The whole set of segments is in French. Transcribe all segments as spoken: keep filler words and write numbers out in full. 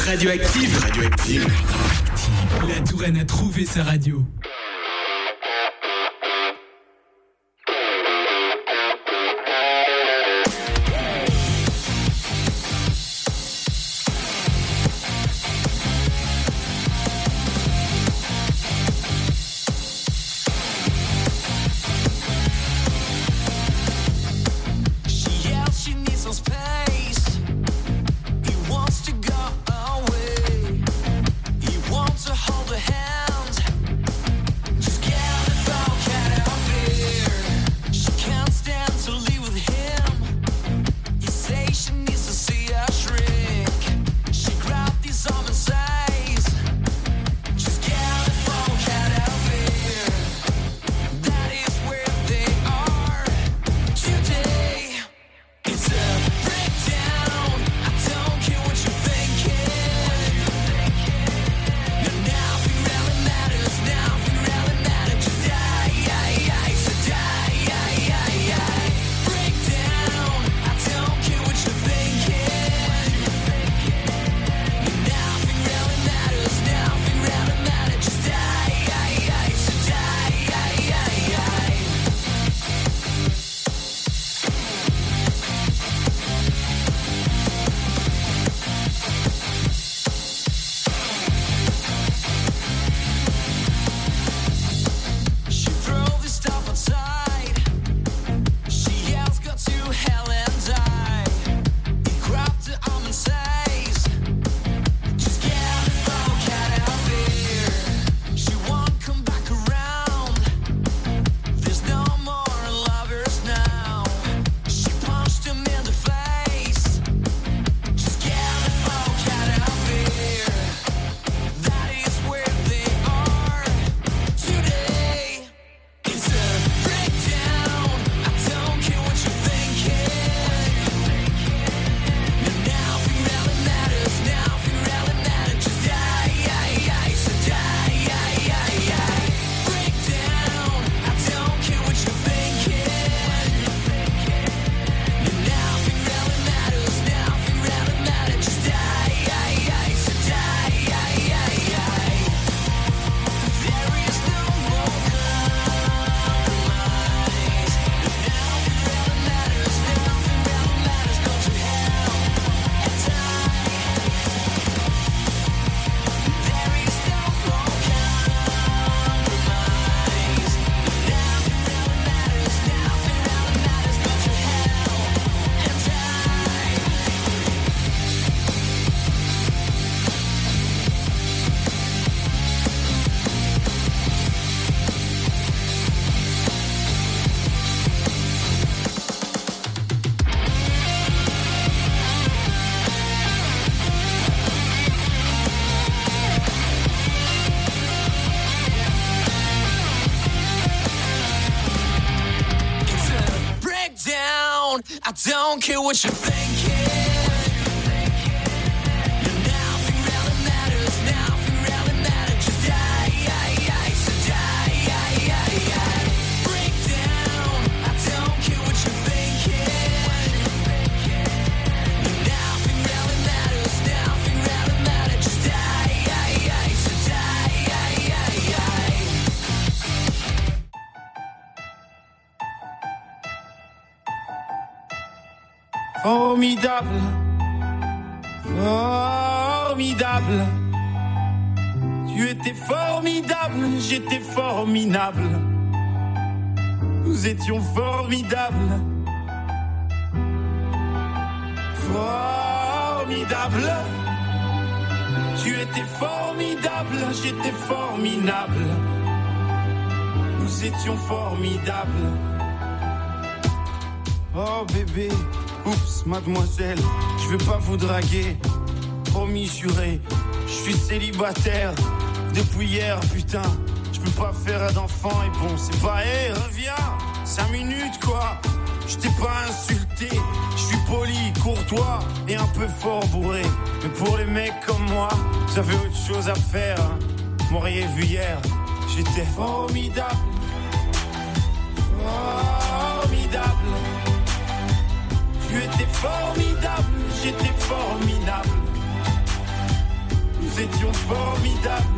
Radioactive. Radioactive. La Touraine a trouvé sa radio. I don't care what you're thinking. Nothing really matters. Nothing really matters. Just die, die, die, so die, die, die, die. Break down. I don't care what you're thinking. Nothing really matters. Nothing really matters. Just die, die, die, so die, die, die, die. Formidable, formidable. Tu étais formidable, j'étais formidable. Nous étions formidables. Formidable. Tu étais formidable, j'étais formidable. Nous étions formidables. Oh bébé, oups, mademoiselle, je vais pas vous draguer. Promis, juré, je suis célibataire depuis hier, putain. Je peux pas faire d'enfant et bon, c'est pas, hé, hey, reviens, cinq minutes quoi. Je t'ai pas insulté, je suis poli, courtois et un peu fort bourré. Mais pour les mecs comme moi, vous avez autre chose à faire, hein. M'auriez vu hier, j'étais formidable. Formidable. Tu étais formidable, j'étais formidable. Formidable.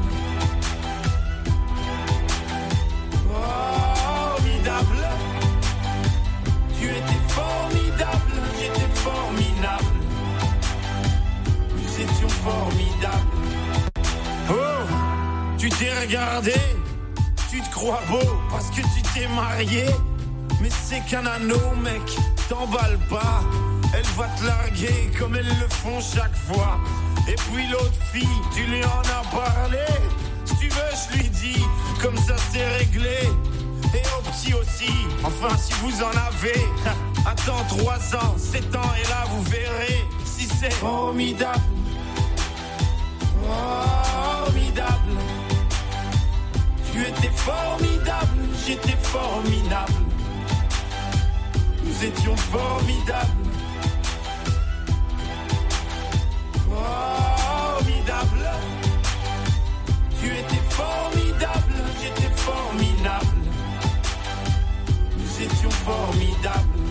Formidable. Tu étais formidable, j'étais formidable. Nous étions formidables. Oh, tu t'es regardé, tu te crois beau parce que tu t'es marié. Mais c'est qu'un anneau, mec, t'emballe pas. Elle va te larguer comme elles le font chaque fois. Et puis l'autre fille, tu lui en as parlé. Si tu veux, je lui dis, comme ça c'est réglé. Et au petit aussi, enfin si vous en avez. Attends trois ans, sept ans et là vous verrez si c'est formidable. Formidable. Tu étais formidable, j'étais formidable. Nous étions formidables. Formidable. Tu étais formidable, j'étais formidable. Nous étions formidables.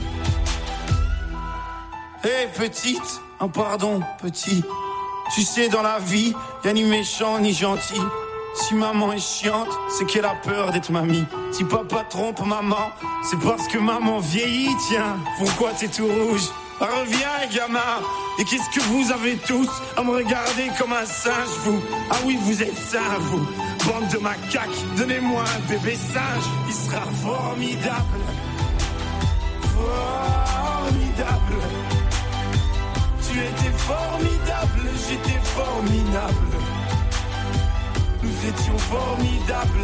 Hé hey, petite, un pardon petit. Tu sais dans la vie, y'a ni méchant ni gentil. Si maman est chiante, c'est qu'elle a peur d'être mamie. Si papa trompe maman, c'est parce que maman vieillit. Tiens, pourquoi t'es tout rouge? Reviens les gamins. Et qu'est-ce que vous avez tous à me regarder comme un singe, vous? Ah oui, vous êtes sains, vous. Bande de macaques, donnez-moi un bébé singe. Il sera formidable. Formidable. Tu étais formidable, j'étais formidable. Nous étions formidables.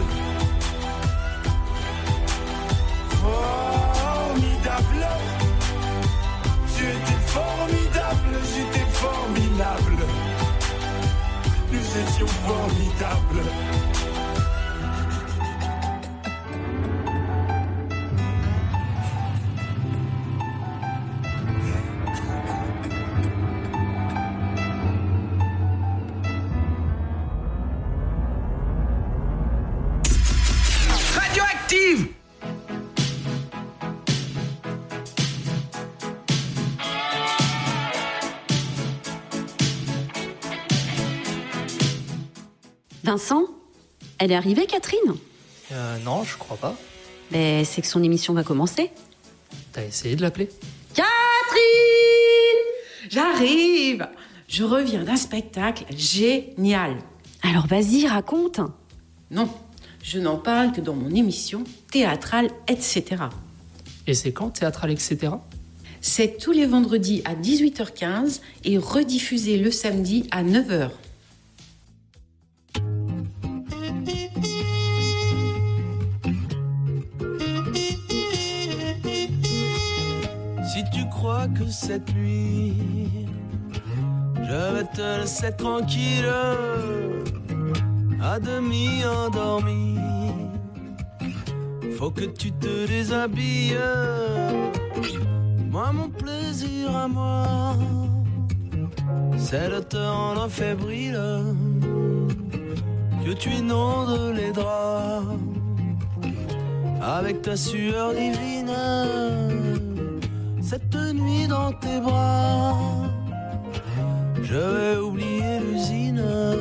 Formidable. Tu étais formidable, j'étais formidable. Nous étions formidables. Radioactive. Vincent, elle est arrivée, Catherine? Euh, non, je crois pas. Mais c'est que son émission va commencer. T'as essayé de l'appeler? Catherine! J'arrive! Je reviens d'un spectacle génial. Alors vas-y, raconte. Non, je n'en parle que dans mon émission théâtrale, et cetera. Et c'est quand, théâtral, et cetera? C'est tous les vendredis à dix-huit heures quinze et rediffusé le samedi à neuf heures. Si tu crois que cette nuit, je vais te laisser tranquille, à demi endormi, faut que tu te déshabilles. Moi, mon plaisir à moi, c'est de te rendre fébrile, que tu inondes les draps avec ta sueur divine. Cette nuit dans tes bras, je vais oublier l'usine,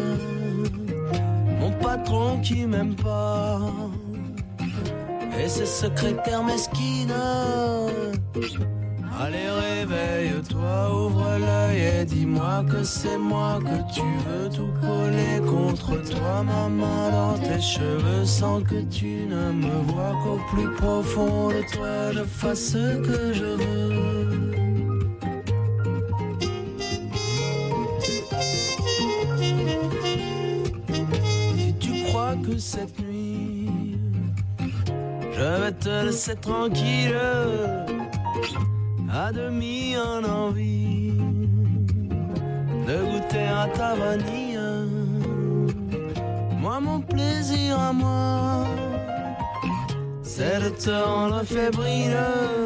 mon patron qui m'aime pas, et ses secrétaires mesquines. Allez, réveille-toi, ouvre l'œil et dis-moi que c'est moi, que tu veux tout coller contre toi, ma main dans tes cheveux sans que tu ne me vois qu'au plus profond de toi, je fasse ce que je veux. Si tu crois que cette nuit, je vais te laisser tranquille, à demi en envie de goûter à ta vanille. Moi, mon plaisir à moi, c'est de te rendre fébrile,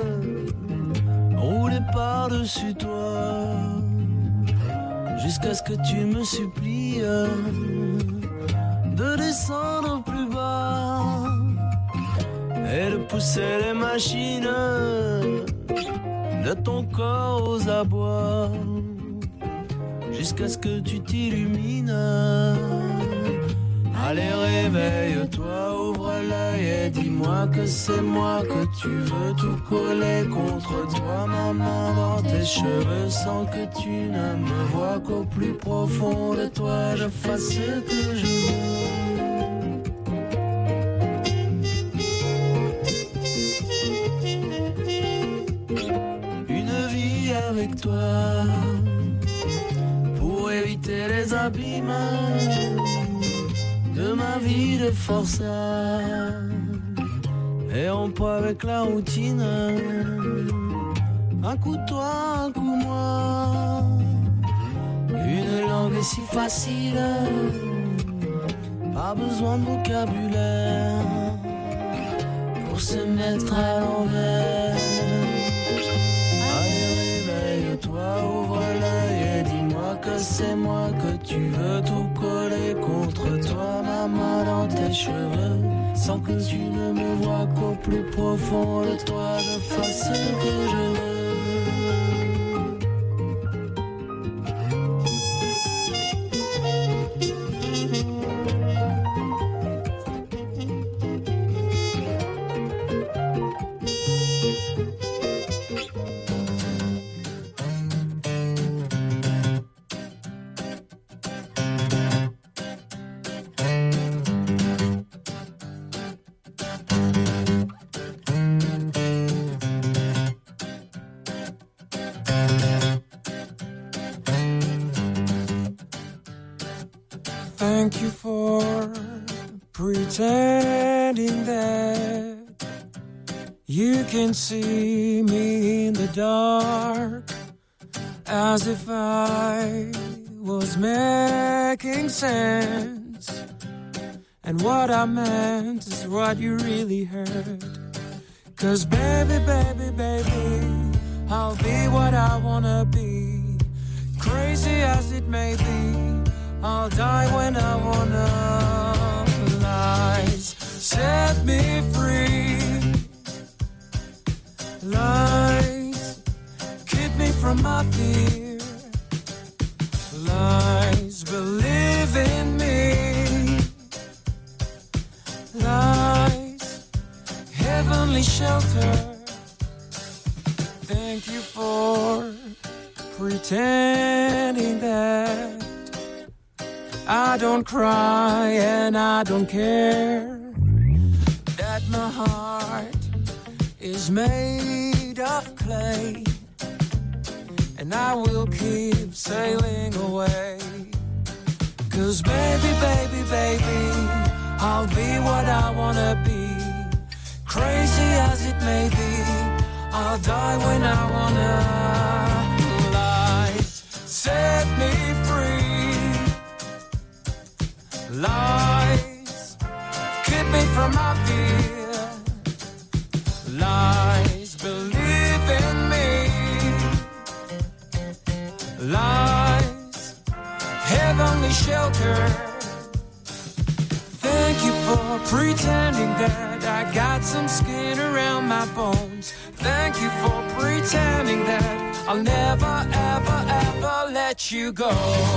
rouler par-dessus toi, jusqu'à ce que tu me supplies de descendre plus bas et de pousser les machines de ton corps aux abois, jusqu'à ce que tu t'illumines Allez, réveille-toi, ouvre l'œil et dis-moi que c'est moi que tu veux tout coller contre toi, maman, dans tes cheveux, sans que tu ne me vois qu'au plus profond de toi, je fasse ce que je veux. Une vie avec toi, pour éviter les abîmes de ma vie de forçat, et on peut avec la routine, un coup toi, un coup moi. Une langue est si facile, pas besoin de vocabulaire pour se mettre à l'envers. Allez, réveille-toi, ouvre l'œil et dis-moi que c'est moi que tu veux tout coller contre toi, maman, dans tes cheveux, sans que tu ne me vois qu'au plus profond de toi, je fasse ce que je veux. Thank you for pretending that you can see me in the dark, as if I was making sense, and what I meant is what you really heard. 'Cause baby, baby, baby, I'll be what I wanna be, crazy as it may be, I'll die when I wanna. Lies set me free, lies keep me from my fear, lies believe in me, lies heavenly shelter. Thank you for pretending that I don't cry and I don't care, that my heart is made of clay, and I will keep sailing away. 'Cause baby, baby, baby, I'll be what I wanna be, crazy as it may be, I'll die when I wanna. Lies set me free, lies keep me from my fear, lies believe in me, lies heavenly shelter. Thank you for pretending that I got some skin around my bones. Thank you for pretending that I'll never, ever, ever let you go.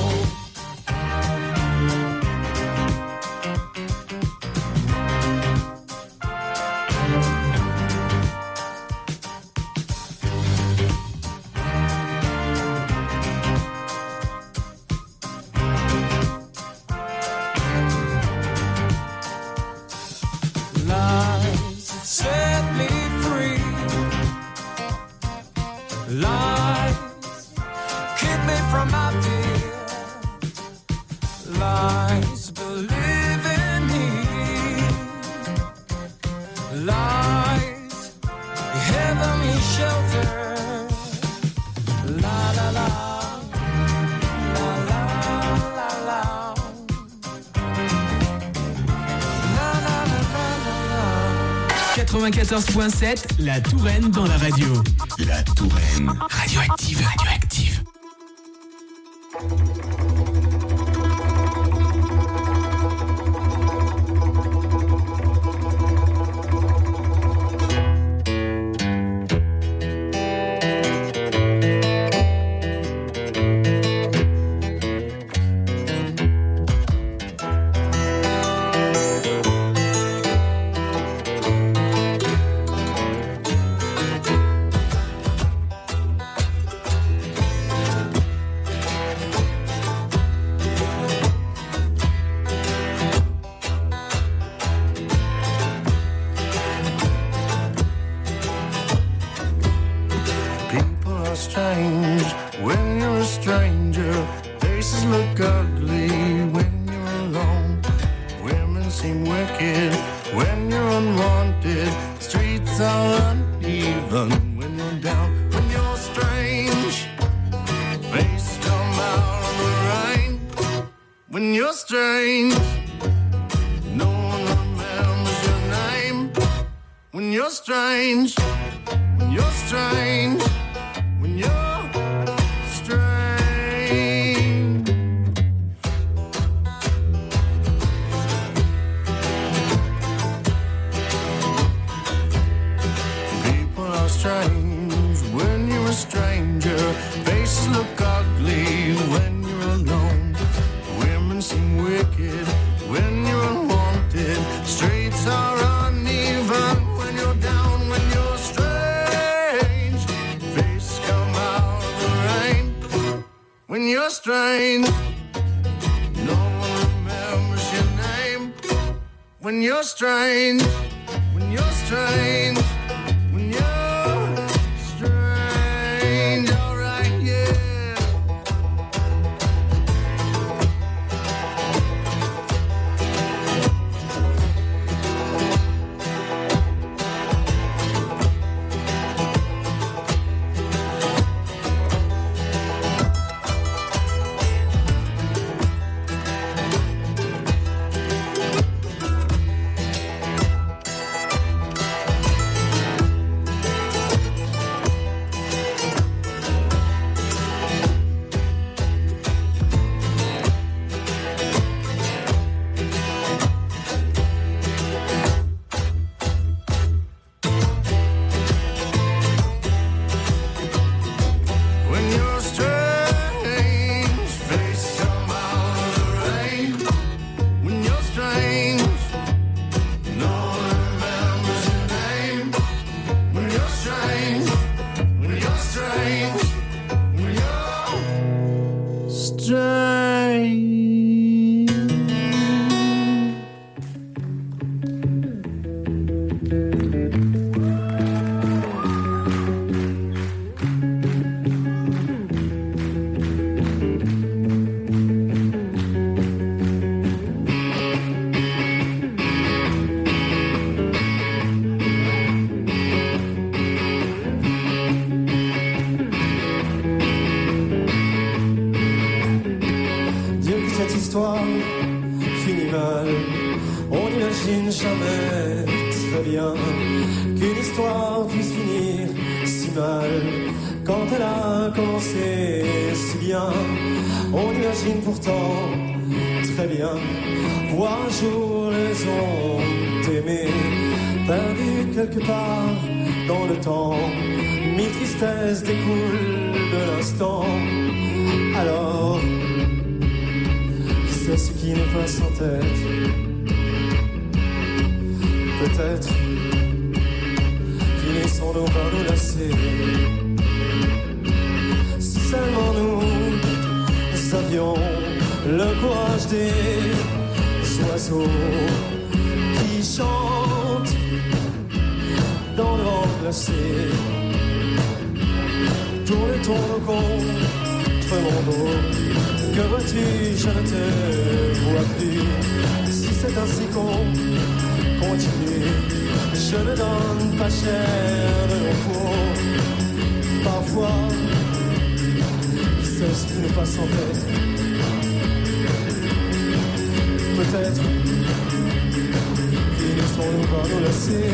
Set me free, lies keep me from my fear, lies believe in me, lies heavenly shelter. La la la, la la la la, la la la la la. quatre-vingt-quatorze point sept, la Touraine dans la radio. La Touraine. Radioactive, radioactive. are strange when you're a stranger. Faces look ugly when you're alone. Women seem wicked when you're unwanted. Streets are uneven when you're down. When you're strange, face come out of the rain. When you're strange, no one remembers your name. When you're strange, when you're strange, when you're strange. People are strange when you're a stranger. Faces look ugly when you're alone. Women seem wicked when you're unwanted. Streets are uneven when you're down. When you're strange, face come out of the rain. When you're strange, no one remembers your name. When you're strange, when you're strange, when you're strange, alright, yeah. When you're strange, face come out of the rain. When you're strange, no one remembers your name. When you're strange, when you're strange, when you're strange. Dieu que cette histoire finit mal. On n'imagine jamais très bien qu'une histoire puisse finir si mal. Quand elle a commencé si bien, on imagine pourtant très bien voir un jour les ondes aimées perdues quelque part dans le temps. Mi tristesse découle de l'instant. Alors c'est ce qui nous passe en tête. Peut-être finissons-nous par nous lasser. Si seulement nous avions le courage des oiseaux qui chantent dans le vent glacé. Tourne, tourne contre mon dos. Que vois-tu, je ne te vois plus. Si c'est ainsi qu'on continue, je ne donne pas cher de mon peau. Parfois, c'est ce qui nous passe en tête. Peut-être finissons-nous par nous lasser.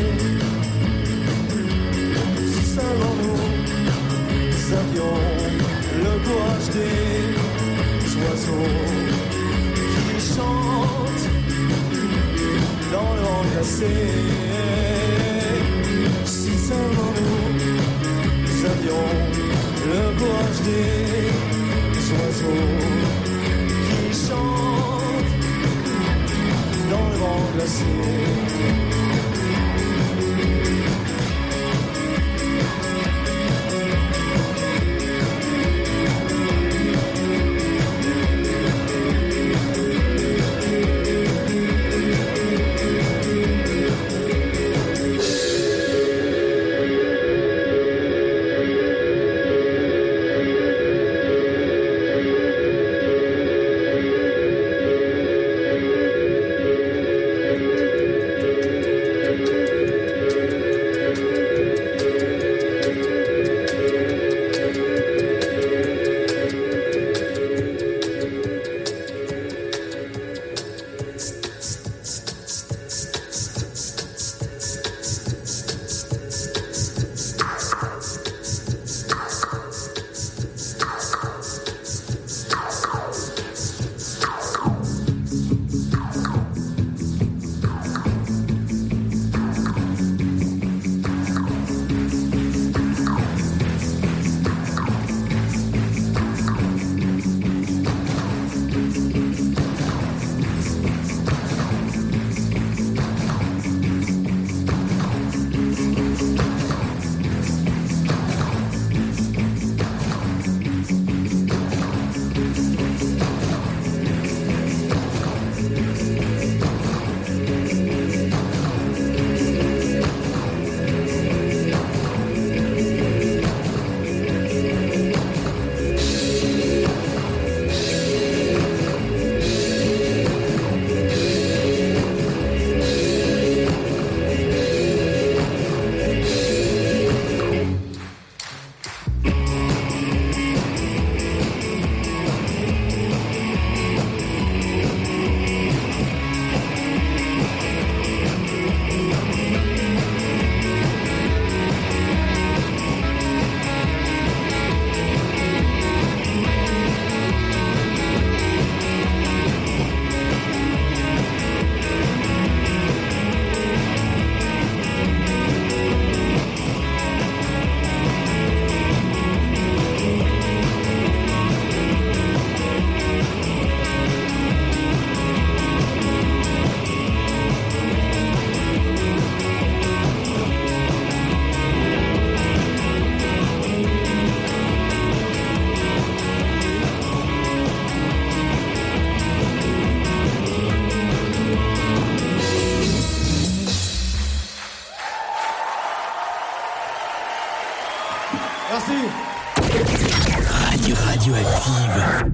Si seulement nous avions le courage des oiseaux qui chantent dans le vent glacé. Si seulement nous avions le courage des oiseaux qui chantent dans le vent glacé. Radio Radioactive.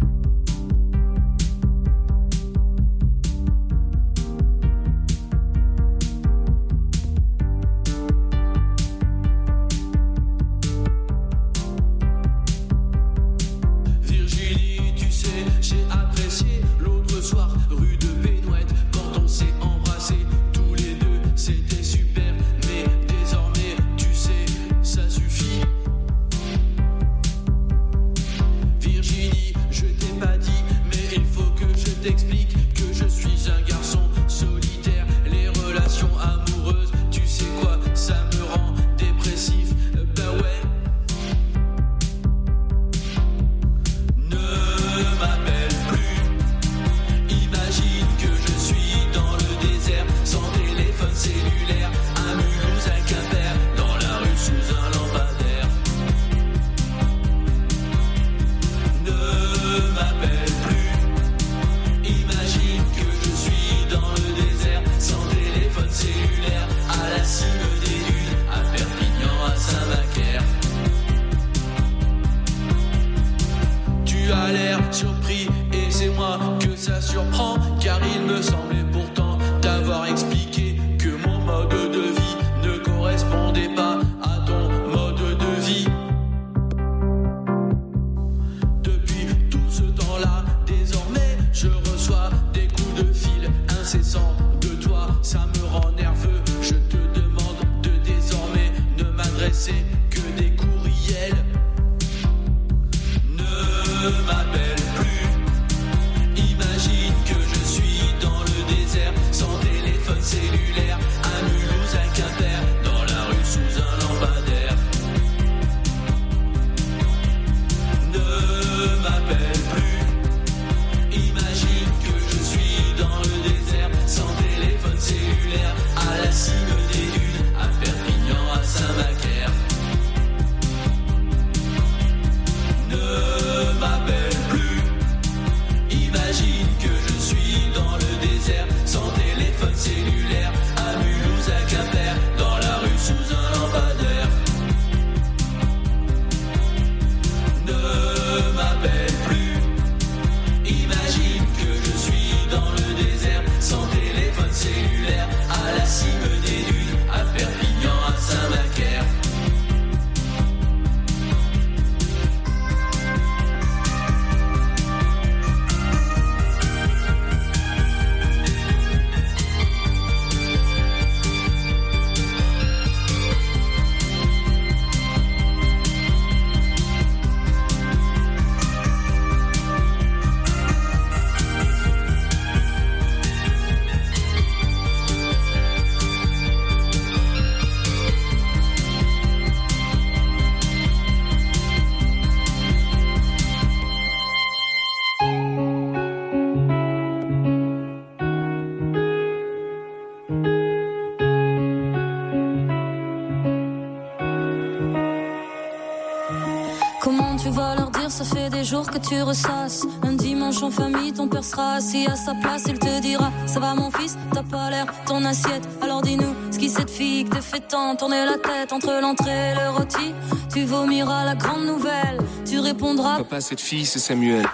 Que tu ressasses un dimanche en famille, ton père sera assis à sa place, il te dira ça va mon fils, t'as pas l'air ton assiette, alors dis-nous ce qui cette fille te fait tant tourner la tête entre l'entrée et le rôti, tu vomiras la grande nouvelle, tu répondras papa cette fille c'est Samuel.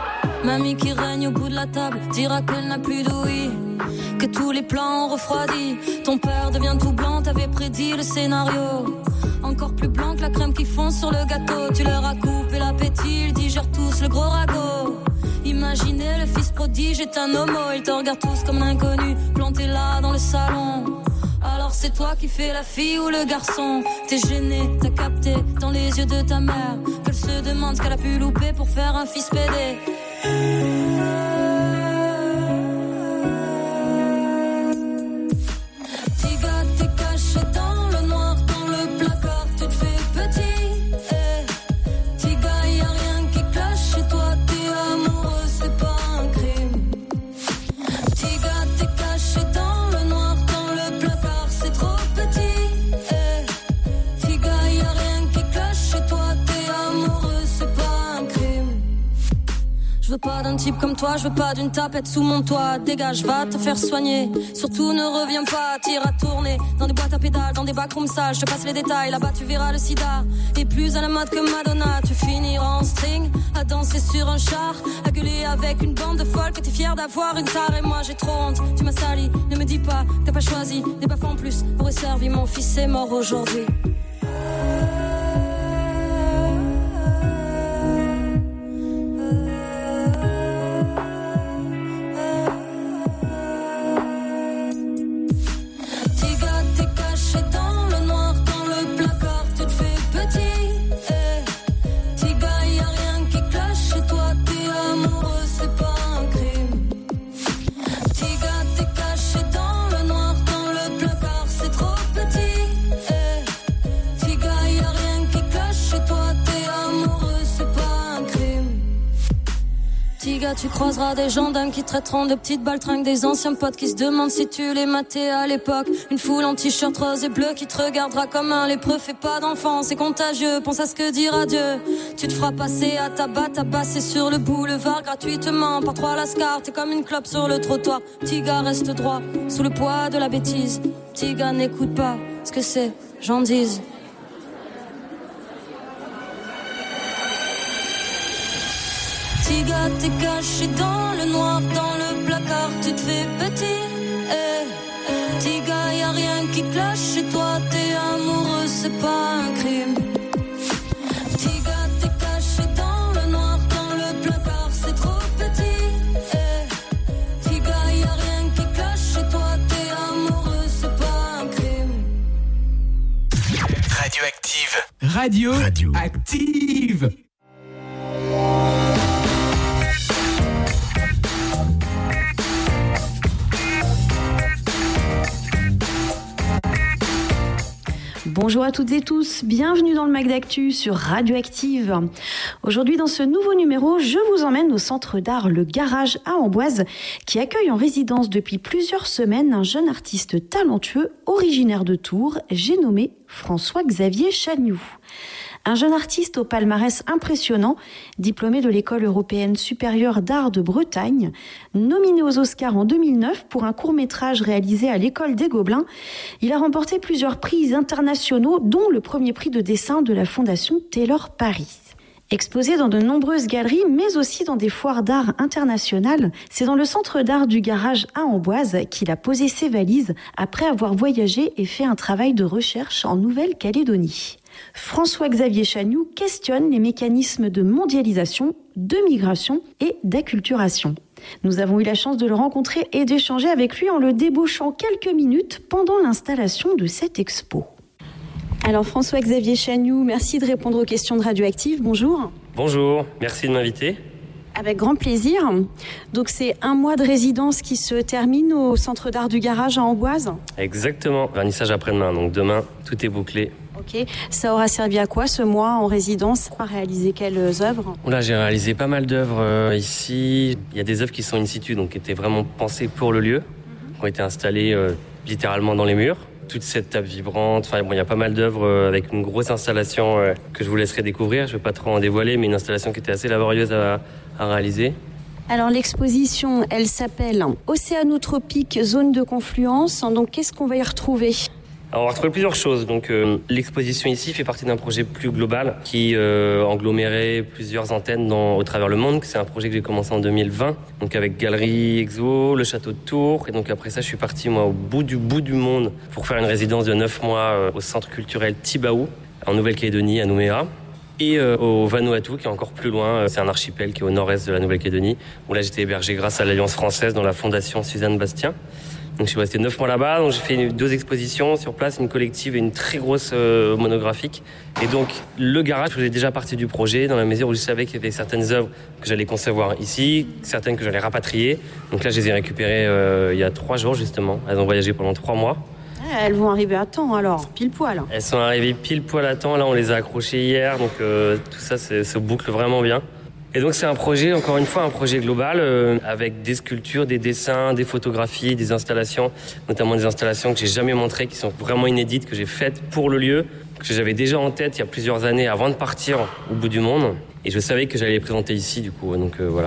Mamie qui règne au bout de la table dira qu'elle n'a plus d'ouïe, que tous les plans ont refroidi, ton père devient tout blanc, t'avais prédit le scénario. Encore plus blanc que la crème qui fond sur le gâteau. Tu leur as coupé l'appétit, ils digèrent tous le gros ragot. Imaginez le fils prodige est un homo. Ils te regardent tous comme l'inconnu, planté là dans le salon. Alors c'est toi qui fais la fille ou le garçon. T'es gêné, t'as capté dans les yeux de ta mère qu'elle se demande ce qu'elle a pu louper pour faire un fils pédé. Je veux pas d'un type comme toi, je veux pas d'une tapette sous mon toit. Dégage, va te faire soigner. Surtout ne reviens pas, tire à tourner dans des boîtes à pédales, dans des backrooms sales. Je te passe les détails, là-bas tu verras le sida. Et plus à la mode que Madonna, tu finiras en string, à danser sur un char, à gueuler avec une bande de folles que t'es fier d'avoir une tare. Et moi j'ai trop honte, tu m'as sali. Ne me dis pas que t'as pas choisi des baffes en plus. Aurait servi, mon fils est mort aujourd'hui. Tu croiseras des gendarmes qui traiteront de petites baltringues, des anciens potes qui se demandent si tu les matais à l'époque. Une foule en t-shirt rose et bleu qui te regardera comme un lépreux. Fais pas d'enfant, c'est contagieux, pense à ce que dira Dieu. Tu te feras passer à tabac, t'as passé sur le boulevard gratuitement par trois lascars. T'es comme une clope sur le trottoir. Petit gars reste droit, sous le poids de la bêtise. Petit gars n'écoute pas ce que c'est, j'en dise. Petit gars, t'es caché dans le noir, dans le placard, tu te fais petit. Eh, petit gars, y'a rien qui clash chez toi, t'es amoureux, c'est pas un crime. Petit gars, t'es caché dans le noir, dans le placard, c'est trop petit. Eh, petit gars, y'a rien qui clash chez toi, t'es amoureux, c'est pas un crime. Radioactive. Radio. Radio. Active. Bonjour à toutes et tous, bienvenue dans le Mag d'Actu sur Radioactive. Aujourd'hui dans ce nouveau numéro, je vous emmène au centre d'art Le Garage à Amboise qui accueille en résidence depuis plusieurs semaines un jeune artiste talentueux originaire de Tours, j'ai nommé François-Xavier Chagnoux. Un jeune artiste au palmarès impressionnant, diplômé de l'École européenne supérieure d'art de Bretagne, nominé aux Oscars en deux mille neuf pour un court-métrage réalisé à l'École des Gobelins. Il a remporté plusieurs prix internationaux, dont le premier prix de dessin de la Fondation Taylor Paris. Exposé dans de nombreuses galeries, mais aussi dans des foires d'art internationales, c'est dans le centre d'art du Garage à Amboise qu'il a posé ses valises après avoir voyagé et fait un travail de recherche en Nouvelle-Calédonie. François-Xavier Chagnoux questionne les mécanismes de mondialisation, de migration et d'acculturation. Nous avons eu la chance de le rencontrer et d'échanger avec lui en le débauchant quelques minutes pendant l'installation de cette expo. Alors François-Xavier Chagnoux, merci de répondre aux questions de Radioactive. Bonjour. Bonjour, merci de m'inviter. Avec grand plaisir. Donc c'est un mois de résidence qui se termine au centre d'art du Garage à Amboise. Exactement, vernissage après-demain, donc demain tout est bouclé. Ok, ça aura servi à quoi ce mois en résidence? À réaliser quelles œuvres? Là, j'ai réalisé pas mal d'œuvres euh, ici. Il y a des œuvres qui sont in situ, donc qui étaient vraiment pensées pour le lieu, qui ont été installées euh, littéralement dans les murs. Toute cette table vibrante, enfin bon, il y a pas mal d'œuvres euh, avec une grosse installation euh, que je vous laisserai découvrir. Je ne vais pas trop en dévoiler, mais une installation qui était assez laborieuse à, à réaliser. Alors l'exposition, elle s'appelle Océanotropique, zone de confluence. Donc qu'est-ce qu'on va y retrouver? Alors, on va retrouver plusieurs choses. Donc, euh, l'exposition ici fait partie d'un projet plus global qui euh, englomérait plusieurs antennes dans, au travers le monde. C'est un projet que j'ai commencé en deux mille vingt, donc avec Galerie Exo, le château de Tours. Et donc après ça, je suis parti moi au bout du bout du monde pour faire une résidence de neuf mois euh, au centre culturel Tibaou en Nouvelle-Calédonie à Nouméa. Et euh, au Vanuatu, qui est encore plus loin, c'est un archipel qui est au nord-est de la Nouvelle-Calédonie, où là j'étais hébergé grâce à l'Alliance française dans la fondation Suzanne Bastien. Donc je suis resté neuf mois là-bas, donc j'ai fait deux expositions sur place, une collective et une très grosse euh, monographique. Et donc le garage faisait déjà partie du projet dans la mesure où je savais qu'il y avait certaines œuvres que j'allais concevoir ici, certaines que j'allais rapatrier. Donc là je les ai récupérées euh, il y a trois jours justement, elles ont voyagé pendant trois mois. Elles vont arriver à temps alors, pile poil. Elles sont arrivées pile poil à temps, là on les a accrochées hier, donc euh, tout ça c'est, se boucle vraiment bien. Et donc c'est un projet, encore une fois, un projet global euh, avec des sculptures, des dessins, des photographies, des installations, notamment des installations que j'ai jamais montrées, qui sont vraiment inédites, que j'ai faites pour le lieu, que j'avais déjà en tête il y a plusieurs années avant de partir au bout du monde. Et je savais que j'allais les présenter ici, du coup, donc euh, voilà.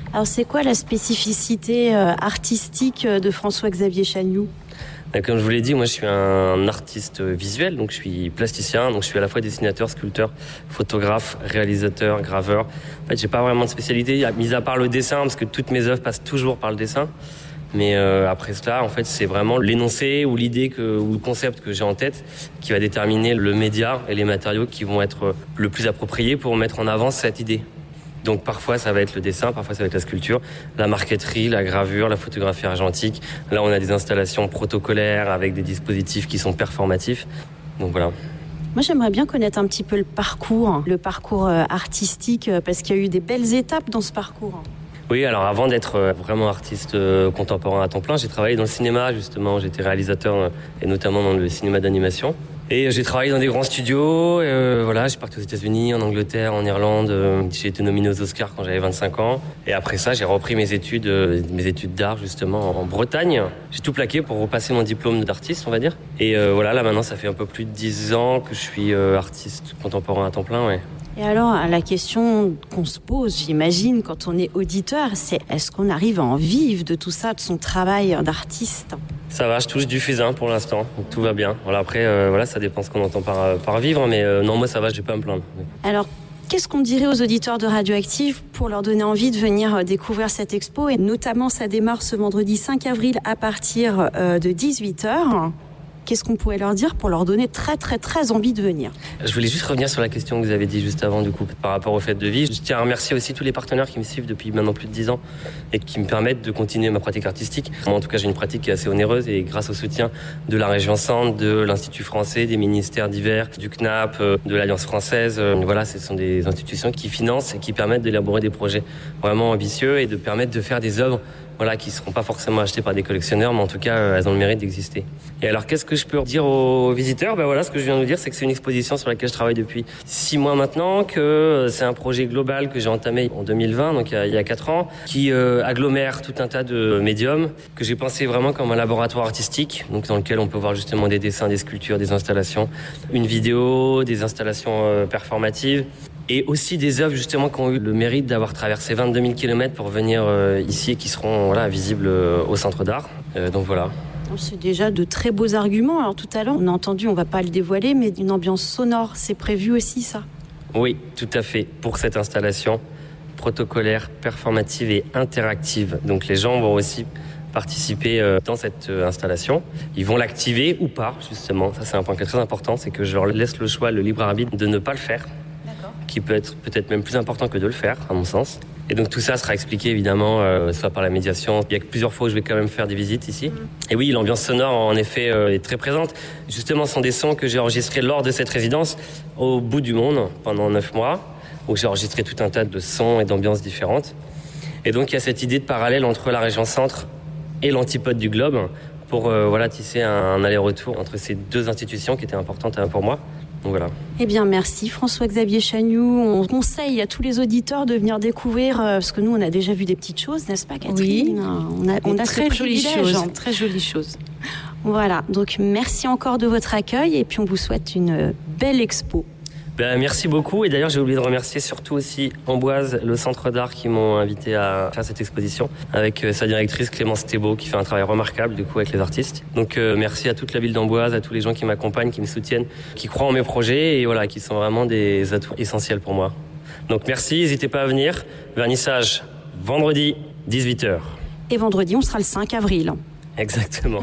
Alors c'est quoi la spécificité euh, artistique de François-Xavier Chagnoux ? Comme je vous l'ai dit, moi je suis un artiste visuel, donc je suis plasticien, donc je suis à la fois dessinateur, sculpteur, photographe, réalisateur, graveur. En fait, j'ai pas vraiment de spécialité, mis à part le dessin, parce que toutes mes œuvres passent toujours par le dessin. Mais euh, après cela, en fait, c'est vraiment l'énoncé ou l'idée que, ou le concept que j'ai en tête qui va déterminer le média et les matériaux qui vont être le plus appropriés pour mettre en avant cette idée. Donc parfois ça va être le dessin, parfois ça va être la sculpture, la marqueterie, la gravure, la photographie argentique. Là on a des installations protocolaires avec des dispositifs qui sont performatifs. Donc voilà. Moi j'aimerais bien connaître un petit peu le parcours, le parcours artistique, parce qu'il y a eu des belles étapes dans ce parcours. Oui, alors avant d'être vraiment artiste contemporain à temps plein, j'ai travaillé dans le cinéma justement, j'étais réalisateur et notamment dans le cinéma d'animation. Et j'ai travaillé dans des grands studios, euh, voilà, j'ai parti aux États-Unis, en Angleterre, en Irlande, euh, j'ai été nominé aux Oscars quand j'avais vingt-cinq ans. Et après ça, j'ai repris mes études, euh, mes études d'art justement en Bretagne. J'ai tout plaqué pour repasser mon diplôme d'artiste, on va dire. Et euh, voilà, là maintenant, ça fait un peu plus de dix ans que je suis euh, artiste contemporain à temps plein, ouais. Et alors, la question qu'on se pose, j'imagine, quand on est auditeur, c'est est-ce qu'on arrive à en vivre de tout ça, de son travail d'artiste ? Ça va, je touche du fusain pour l'instant, donc tout va bien. Voilà, après, euh, voilà, ça dépend ce qu'on entend par, par vivre, mais euh, non, moi ça va, je vais pas me plaindre. Alors, qu'est-ce qu'on dirait aux auditeurs de Radioactive pour leur donner envie de venir découvrir cette expo ? Et notamment, ça démarre ce vendredi cinq avril à partir de dix-huit heures. Qu'est-ce qu'on pourrait leur dire pour leur donner très très très envie de venir ? Je voulais juste revenir sur la question que vous avez dit juste avant du coup par rapport au fait de vivre. Je tiens à remercier aussi tous les partenaires qui me suivent depuis maintenant plus de dix ans et qui me permettent de continuer ma pratique artistique. Moi en tout cas j'ai une pratique qui est assez onéreuse et grâce au soutien de la région Centre, de l'Institut français, des ministères divers, du C N A P, de l'Alliance française. Voilà, ce sont des institutions qui financent et qui permettent d'élaborer des projets vraiment ambitieux et de permettre de faire des œuvres voilà, qui ne seront pas forcément achetées par des collectionneurs, mais en tout cas, elles ont le mérite d'exister. Et alors, qu'est-ce que je peux dire aux visiteurs ? Ben voilà, ce que je viens de vous dire, c'est que c'est une exposition sur laquelle je travaille depuis six mois maintenant, que c'est un projet global que j'ai entamé en deux mille vingt, donc il y a quatre ans, qui euh, agglomère tout un tas de médiums, que j'ai pensé vraiment comme un laboratoire artistique, donc dans lequel on peut voir justement des dessins, des sculptures, des installations, une vidéo, des installations euh, performatives, et aussi des œuvres justement qui ont eu le mérite d'avoir traversé vingt-deux mille kilomètres pour venir euh, ici et qui seront voilà, visibles euh, au Centre d'Art. Euh, donc voilà. C'est déjà de très beaux arguments. Alors tout à l'heure, on a entendu, on ne va pas le dévoiler, mais une ambiance sonore, c'est prévu aussi ça ? Oui, tout à fait, pour cette installation protocolaire, performative et interactive. Donc les gens vont aussi participer euh, dans cette euh, installation. Ils vont l'activer ou pas, justement. Ça, c'est un point qui est très important, c'est que je leur laisse le choix, le libre arbitre de ne pas le faire. Qui peut être peut-être même plus important que de le faire, à mon sens. Et donc tout ça sera expliqué évidemment, euh, soit par la médiation. Il y a que plusieurs fois où je vais quand même faire des visites ici. Et oui, l'ambiance sonore en effet euh, est très présente. Justement, ce sont des sons que j'ai enregistrés lors de cette résidence au bout du monde pendant neuf mois, où j'ai enregistré tout un tas de sons et d'ambiances différentes. Et donc il y a cette idée de parallèle entre la région centre et l'antipode du globe pour euh, voilà tisser un, un aller-retour entre ces deux institutions qui étaient importantes hein, pour moi. Donc voilà. Eh bien, merci François-Xavier Chagnoux. On conseille à tous les auditeurs de venir découvrir, euh, parce que nous, on a déjà vu des petites choses, n'est-ce pas, Catherine ? Oui, on a, on a très jolies choses, hein. très jolies choses. Voilà, donc merci encore de votre accueil et puis on vous souhaite une belle expo. Ben, merci beaucoup et d'ailleurs j'ai oublié de remercier surtout aussi Amboise, le Centre d'Art qui m'ont invité à faire cette exposition avec sa directrice Clémence Thébault qui fait un travail remarquable du coup avec les artistes. Donc euh, merci à toute la ville d'Amboise, à tous les gens qui m'accompagnent, qui me soutiennent, qui croient en mes projets et voilà, qui sont vraiment des atouts essentiels pour moi. Donc merci, n'hésitez pas à venir. Vernissage vendredi dix-huit heures. Et vendredi on sera le cinq avril. Exactement.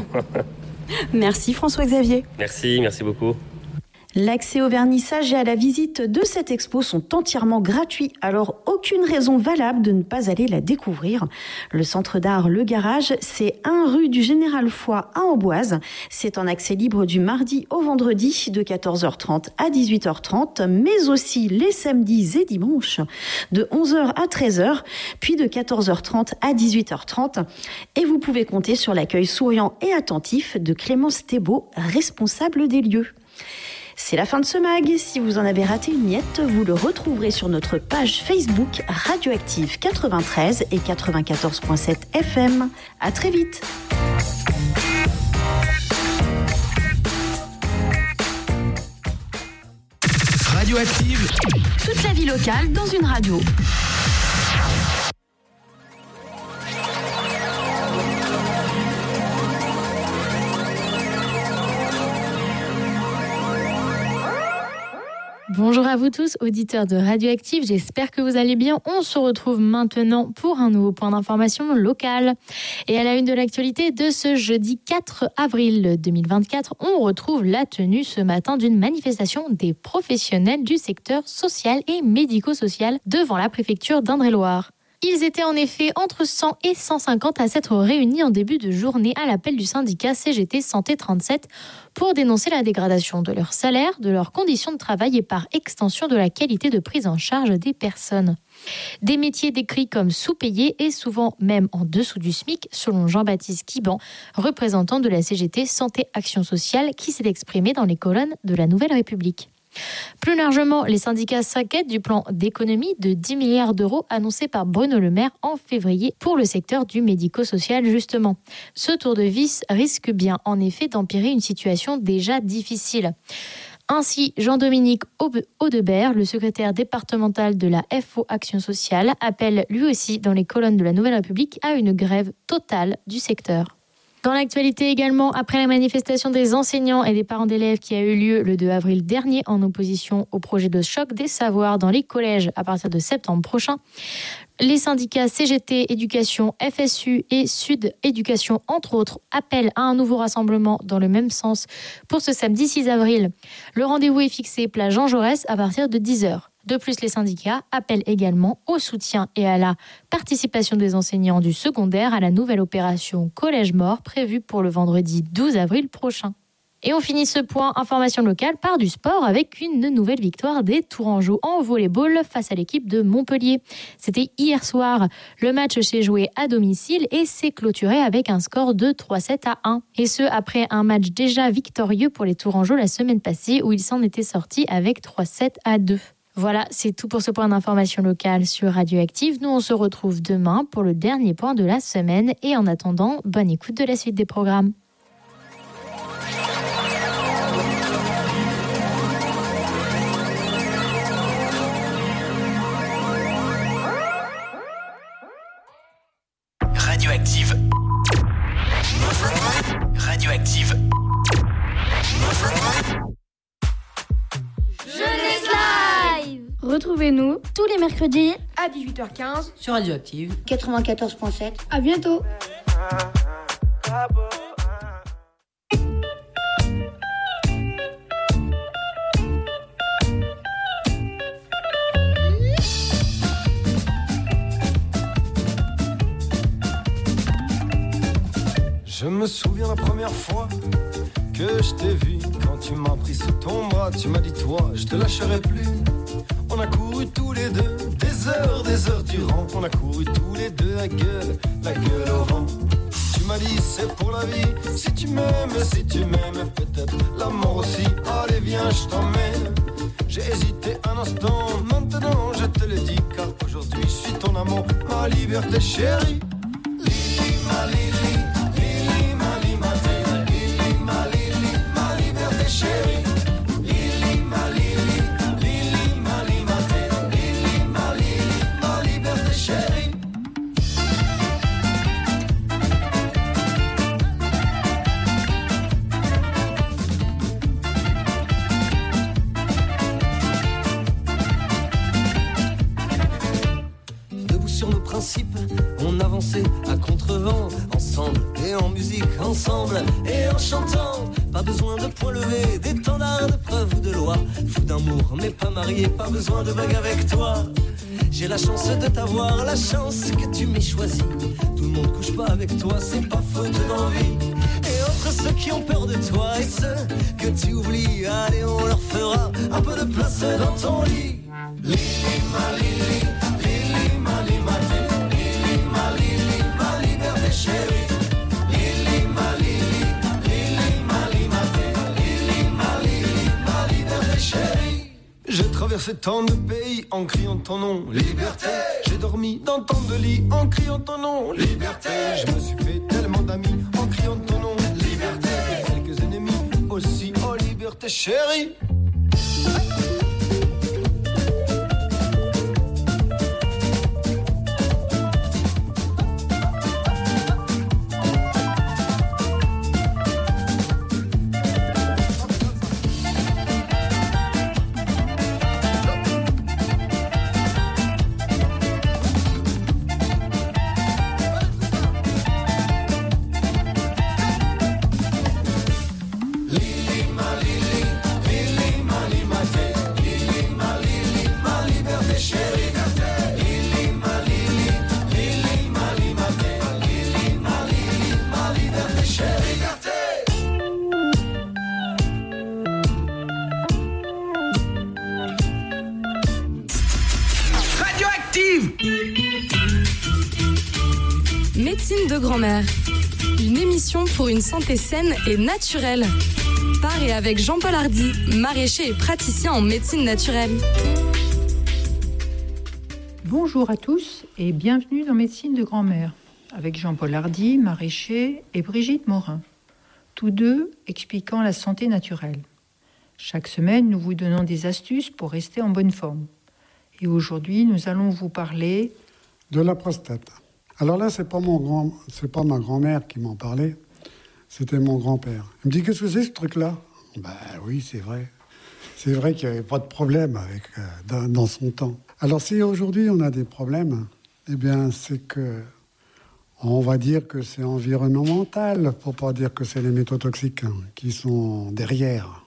Merci François-Xavier. Merci, merci beaucoup. L'accès au vernissage et à la visite de cette expo sont entièrement gratuits, alors aucune raison valable de ne pas aller la découvrir. Le Centre d'Art Le Garage, c'est un rue du Général Foy à Amboise. C'est en accès libre du mardi au vendredi de quatorze heures trente à dix-huit heures trente, mais aussi les samedis et dimanches de onze heures à treize heures, puis de quatorze heures trente à dix-huit heures trente. Et vous pouvez compter sur l'accueil souriant et attentif de Clémence Thébault, responsable des lieux. C'est la fin de ce mag. Si vous en avez raté une miette, vous le retrouverez sur notre page Facebook Radioactive quatre-vingt-treize et quatre-vingt-quatorze virgule sept F M. À très vite. Radioactive. Toute la vie locale dans une radio. Bonjour à vous tous, auditeurs de Radioactive, j'espère que vous allez bien. On se retrouve maintenant pour un nouveau point d'information local. Et à la une de l'actualité de ce jeudi quatre avril deux mille vingt-quatre, on retrouve la tenue ce matin d'une manifestation des professionnels du secteur social et médico-social devant la préfecture d'Indre-et-Loire. Ils étaient en effet entre cent et cent cinquante à s'être réunis en début de journée à l'appel du syndicat C G T Santé trente-sept pour dénoncer la dégradation de leur salaire, de leurs conditions de travail et par extension de la qualité de prise en charge des personnes. Des métiers décrits comme sous-payés et souvent même en dessous du SMIC, selon Jean-Baptiste Quiban, représentant de la C G T Santé Action Sociale, qui s'est exprimé dans les colonnes de la Nouvelle République. Plus largement, les syndicats s'inquiètent du plan d'économie de dix milliards d'euros annoncé par Bruno Le Maire en février pour le secteur du médico-social justement. Ce tour de vis risque bien en effet d'empirer une situation déjà difficile. Ainsi, Jean-Dominique Audebert, le secrétaire départemental de la F O Action Sociale, appelle lui aussi dans les colonnes de la Nouvelle République à une grève totale du secteur. Dans l'actualité également, après la manifestation des enseignants et des parents d'élèves qui a eu lieu le deux avril dernier en opposition au projet de choc des savoirs dans les collèges à partir de septembre prochain, les syndicats C G T Éducation, F S U et Sud Éducation, entre autres, appellent à un nouveau rassemblement dans le même sens pour ce samedi six avril. Le rendez-vous est fixé place Jean Jaurès à partir de dix heures. De plus, les syndicats appellent également au soutien et à la participation des enseignants du secondaire à la nouvelle opération Collège Mort prévue pour le vendredi douze avril prochain. Et on finit ce point information locale par du sport avec une nouvelle victoire des Tourangeaux en volley-ball face à l'équipe de Montpellier. C'était hier soir. Le match s'est joué à domicile et s'est clôturé avec un score de trois sept à un. Et ce, après un match déjà victorieux pour les Tourangeaux la semaine passée où ils s'en étaient sortis avec trois sept à deux. Voilà, c'est tout pour ce point d'information locale sur Radioactive. Nous, on se retrouve demain pour le dernier point de la semaine. Et en attendant, bonne écoute de la suite des programmes. Radioactive. Radioactive. Jeunesse Live. Retrouvez-nous tous les mercredis à dix-huit heures quinze sur Radioactive quatre-vingt-quatorze virgule sept. À bientôt. Je me souviens la première fois que je t'ai vu, quand tu m'as pris sous ton bras, tu m'as dit toi, je te lâcherai plus. On a couru tous les deux, des heures, des heures durant. On a couru tous les deux à gueule, la gueule au vent. Tu m'as dit c'est pour la vie, si tu m'aimes, si tu m'aimes, peut-être la mort aussi. Allez viens, je t'emmène. J'ai hésité un instant, maintenant je te le dis, car aujourd'hui je suis ton amour, ma liberté chérie. Lili, ma Lili. Chérie, Lili, ma Lili, Lili, ma Limate, Lili, ma Lili, ma liberté chérie. Debout sur nos principes, on avançait à contre-vent, ensemble et en musique, ensemble et en chantant. Pas besoin de point levé, d'étendard, de preuve ou de loi. Fou d'amour, mais pas marié, pas besoin de bague avec toi. J'ai la chance de t'avoir, la chance que tu m'aies choisi. Tout le monde couche pas avec toi, c'est pas faute d'envie. Et entre ceux qui ont peur de toi et ceux que tu oublies, allez, on leur fera un peu de place dans ton lit. Lili, ma Lili, Lili, ma Limate, Lili, ma Lili, ma liberté chérie. J'ai traversé tant de pays en criant ton nom, liberté. J'ai dormi dans tant de lits en criant ton nom, liberté. Je me suis fait tellement d'amis en criant ton nom, liberté. Et quelques ennemis aussi, oh liberté chérie. Radioactive. Médecine de grand-mère. Une émission pour une santé saine et naturelle. Par et avec Jean-Paul Hardy, maraîcher et praticien en médecine naturelle. Bonjour à tous et bienvenue dans Médecine de grand-mère avec Jean-Paul Hardy, maraîcher, et Brigitte Morin, tous deux expliquant la santé naturelle. Chaque semaine, nous vous donnons des astuces pour rester en bonne forme. Et aujourd'hui, nous allons vous parler de la prostate. Alors là, c'est pas mon grand, c'est pas ma grand-mère qui m'en parlait, c'était mon grand-père. Il me dit, qu'est-ce que c'est ce truc-là ? Ben oui, c'est vrai. C'est vrai qu'il n'y avait pas de problème avec, euh, dans, dans son temps. Alors si aujourd'hui on a des problèmes, eh bien c'est que, on va dire que c'est environnemental, pour pas dire que c'est les métaux toxiques hein, qui sont derrière.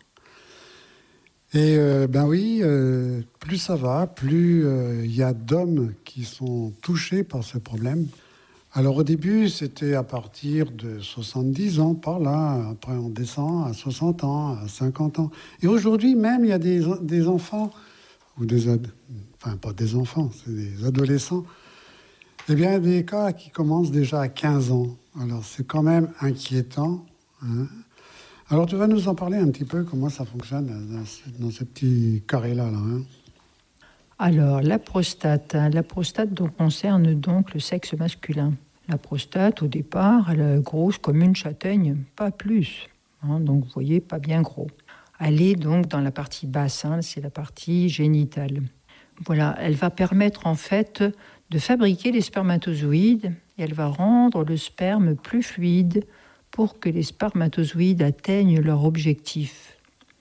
Et euh, ben oui, euh, plus ça va, plus il euh, y a d'hommes qui sont touchés par ce problème. Alors au début, c'était à partir de soixante-dix ans, par là. Après, on descend à soixante ans, à cinquante ans. Et aujourd'hui, même, il y a des, des enfants, ou des ad... enfin pas des enfants, c'est des adolescents. Eh bien, il y a des cas qui commencent déjà à quinze ans. Alors c'est quand même inquiétant. Hein. Alors tu vas nous en parler un petit peu, comment ça fonctionne dans, ce, dans ces petits carrés-là. Là, hein. Alors, la prostate. Hein, la prostate donc, concerne donc le sexe masculin. La prostate, au départ, elle est grosse comme une châtaigne, pas plus. Hein, donc, vous voyez, pas bien gros. Elle est donc dans la partie basse, hein, c'est la partie génitale. Voilà, elle va permettre en fait de fabriquer les spermatozoïdes et elle va rendre le sperme plus fluide pour que les spermatozoïdes atteignent leur objectif.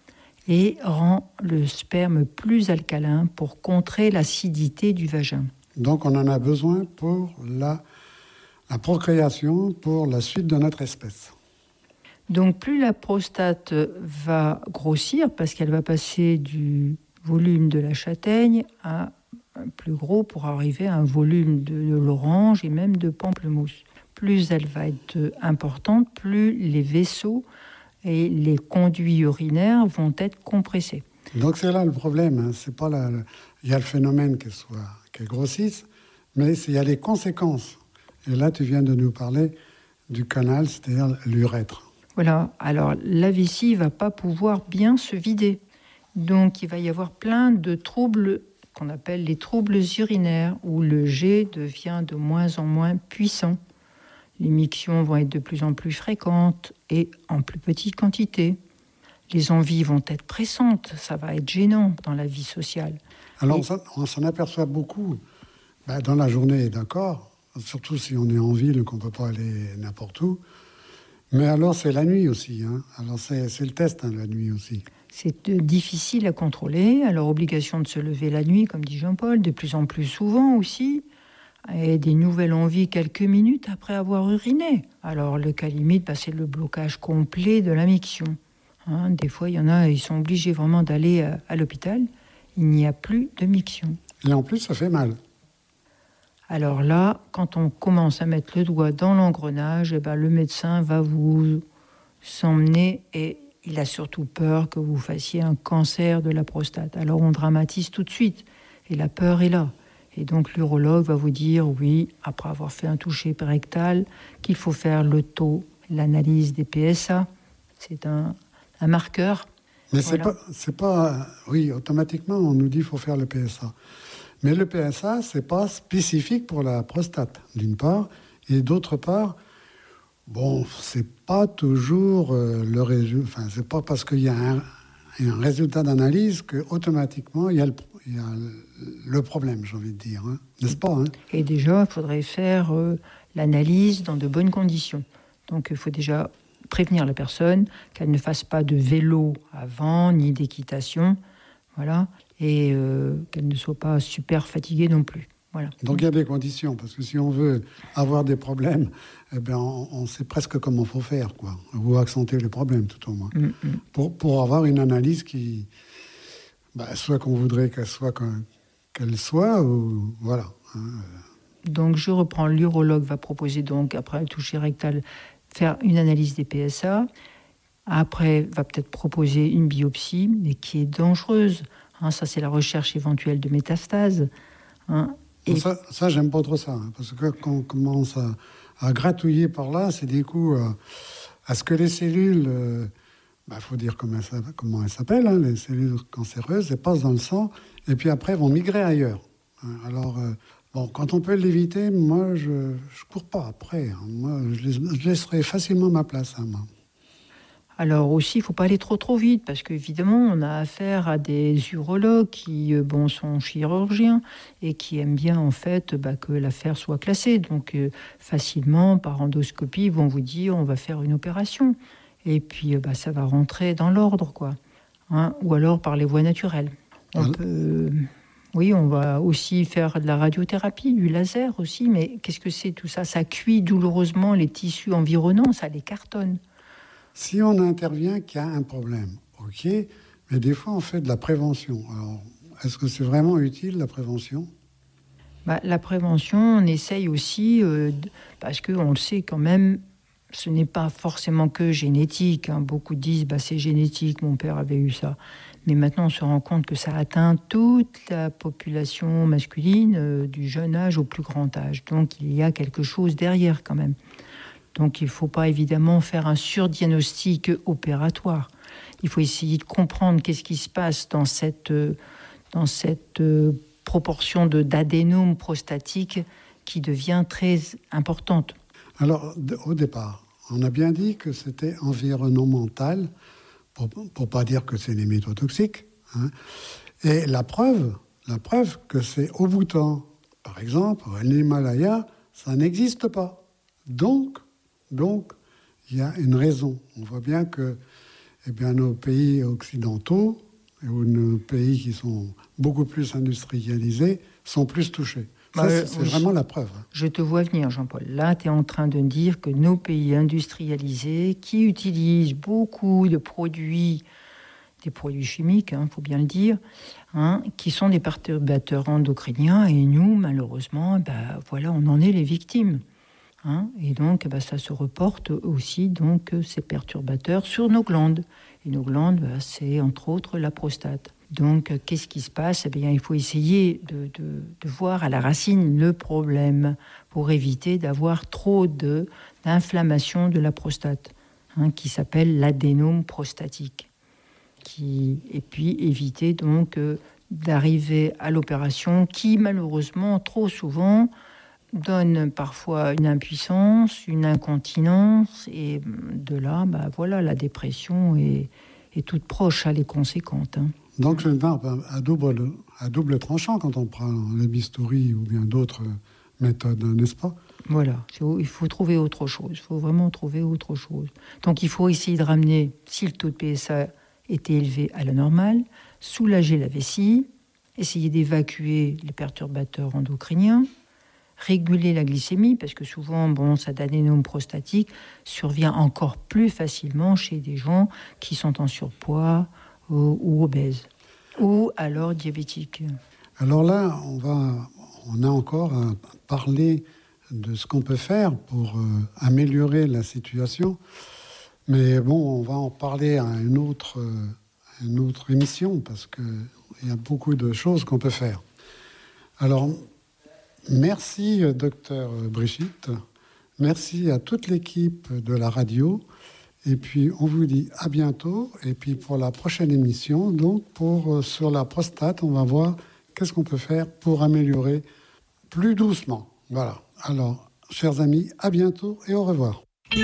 Et rend le sperme plus alcalin pour contrer l'acidité du vagin. Donc on en a besoin pour la, la procréation, pour la suite de notre espèce. Donc plus la prostate va grossir, parce qu'elle va passer du volume de la châtaigne à un plus gros pour arriver à un volume de, de l'orange et même de pamplemousse. Plus elle va être importante, plus les vaisseaux et les conduits urinaires vont être compressés. Donc c'est là le problème. Hein. C'est pas la, il y a le phénomène qu'elle soit, qu'elle grossisse, mais il y a les conséquences. Et là, tu viens de nous parler du canal, c'est-à-dire l'urètre. Voilà. Alors la vessie va pas pouvoir bien se vider. Donc il va y avoir plein de troubles qu'on appelle les troubles urinaires, où le jet devient de moins en moins puissant. Les mictions vont être de plus en plus fréquentes et en plus petite quantité. Les envies vont être pressantes, ça va être gênant dans la vie sociale. Alors et... on s'en aperçoit beaucoup ben, dans la journée, d'accord, surtout si on est en ville, qu'on ne peut pas aller n'importe où. Mais alors c'est la nuit aussi, hein. Alors c'est, c'est le test, hein, la nuit aussi. C'est difficile à contrôler, alors obligation de se lever la nuit, comme dit Jean-Paul, de plus en plus souvent aussi. Et des nouvelles envies quelques minutes après avoir uriné. Alors le cas limite, bah, c'est le blocage complet de la miction. Hein, des fois, il y en a, ils sont obligés vraiment d'aller à, à l'hôpital. Il n'y a plus de miction. Et en plus, ça fait mal. Alors là, quand on commence à mettre le doigt dans l'engrenage, eh ben, le médecin va vous emmener et il a surtout peur que vous fassiez un cancer de la prostate. Alors on dramatise tout de suite et la peur est là. Et donc l'urologue va vous dire, oui, après avoir fait un toucher rectal, qu'il faut faire le taux, l'analyse des P S A. C'est un, un marqueur. Mais voilà. c'est pas, c'est pas... Oui, automatiquement, on nous dit qu'il faut faire le P S A. Mais le P S A, c'est pas spécifique pour la prostate, d'une part. Et d'autre part, bon, c'est pas toujours euh, le résultat... Enfin, c'est pas parce qu'il y a un, un résultat d'analyse qu'automatiquement, il y a le Il y a le problème, j'ai envie de dire, hein. N'est-ce pas hein? Et déjà, il faudrait faire euh, l'analyse dans de bonnes conditions. Donc, il faut déjà prévenir la personne qu'elle ne fasse pas de vélo avant, ni d'équitation, voilà, et euh, qu'elle ne soit pas super fatiguée non plus. Voilà. Donc, il y a des conditions, parce que si on veut avoir des problèmes, eh bien, on, on sait presque comment il faut faire, quoi, ou accentuer les problèmes, tout au moins, mm-hmm. pour, pour avoir une analyse qui... Bah, soit qu'on voudrait qu'elle soit, qu'elle soit, ou voilà. Donc, je reprends. L'urologue va proposer, donc, après le toucher rectal, faire une analyse des P S A. Après, va peut-être proposer une biopsie, mais qui est dangereuse. Hein, ça, c'est la recherche éventuelle de métastases. Hein, Et... Ça, ça j'aime pas trop ça, hein, parce que quand on commence à, à gratouiller par là, c'est des coups euh, à ce que les cellules, il euh, bah, faut dire comment elles, comment elles s'appellent, hein, les cellules cancéreuses, elles passent dans le sang, et puis après, elles vont migrer ailleurs. Hein. Alors, euh, bon, quand on peut l'éviter, moi, je ne cours pas après. Hein. Moi, je, laisse, je laisserai facilement ma place. Hein, moi. Alors aussi, il ne faut pas aller trop trop vite, parce qu'évidemment, on a affaire à des urologues qui bon, sont chirurgiens et qui aiment bien en fait bah, que l'affaire soit classée. Donc euh, facilement, par endoscopie, ils vont vous dire on va faire une opération. Et puis bah, ça va rentrer dans l'ordre, quoi. Hein, ou alors par les voies naturelles. On Voilà. peut, euh, oui, on va aussi faire de la radiothérapie, du laser aussi, mais qu'est-ce que c'est tout ça? Ça cuit douloureusement les tissus environnants, ça les cartonne. Si on intervient qu'il y a un problème, ok, mais des fois on fait de la prévention. Alors, est-ce que c'est vraiment utile, la prévention? Bah, la prévention, on essaye aussi, euh, de, parce qu'on le sait quand même, ce n'est pas forcément que génétique. Hein. Beaucoup disent bah, c'est génétique, mon père avait eu ça. Mais maintenant, on se rend compte que ça atteint toute la population masculine, euh, du jeune âge au plus grand âge. Donc, il y a quelque chose derrière quand même. Donc, il ne faut pas évidemment faire un surdiagnostic opératoire. Il faut essayer de comprendre qu'est-ce qui se passe dans cette, dans cette proportion de, d'adénome prostatique qui devient très importante. Alors, au départ, on a bien dit que c'était environnemental, pour ne pas dire que c'est des métaux toxiques. Hein. Et la preuve, la preuve que c'est au Bhoutan, par exemple, en Himalaya, ça n'existe pas. Donc, donc, il y a une raison. On voit bien que eh bien, nos pays occidentaux, ou nos pays qui sont beaucoup plus industrialisés, sont plus touchés. Ça, Bah, c'est, c'est je, vraiment la preuve. Je te vois venir, Jean-Paul. Là, tu es en train de dire que nos pays industrialisés, qui utilisent beaucoup de produits, des produits chimiques, il hein, faut bien le dire, hein, qui sont des perturbateurs endocriniens, et nous, malheureusement, bah, voilà, on en est les victimes. Hein, et donc, bah, ça se reporte aussi, donc, ces perturbateurs sur nos glandes. Et nos glandes, bah, c'est entre autres la prostate. Donc, qu'est-ce qui se passe? Eh bien, il faut essayer de, de, de voir à la racine le problème pour éviter d'avoir trop de, d'inflammation de la prostate, hein, qui s'appelle l'adénome prostatique. Qui, et puis, éviter donc euh, d'arriver à l'opération qui, malheureusement, trop souvent, donne parfois une impuissance, une incontinence, et de là, bah, voilà, la dépression est, est toute proche, elle est conséquente. Hein. Donc, c'est une arme à double, à double tranchant quand on prend les bistouris ou bien d'autres méthodes, n'est-ce pas? Voilà, il faut trouver autre chose, il faut vraiment trouver autre chose. Donc, il faut essayer de ramener, si le taux de P S A était élevé, à la normale, soulager la vessie, essayer d'évacuer les perturbateurs endocriniens, réguler la glycémie, parce que souvent, bon, cet adénome prostatique survient encore plus facilement chez des gens qui sont en surpoids ou, ou obèses, ou alors diabétiques. Alors là, on, va, on a encore à parler de ce qu'on peut faire pour euh, améliorer la situation. Mais bon, on va en parler à une autre, euh, une autre émission, parce qu'il y a beaucoup de choses qu'on peut faire. Alors, merci, docteur Brigitte. Merci à toute l'équipe de la radio. Et puis, on vous dit à bientôt. Et puis, pour la prochaine émission, donc, pour, euh, sur la prostate, on va voir qu'est-ce qu'on peut faire pour améliorer plus doucement. Voilà. Alors, chers amis, à bientôt et au revoir.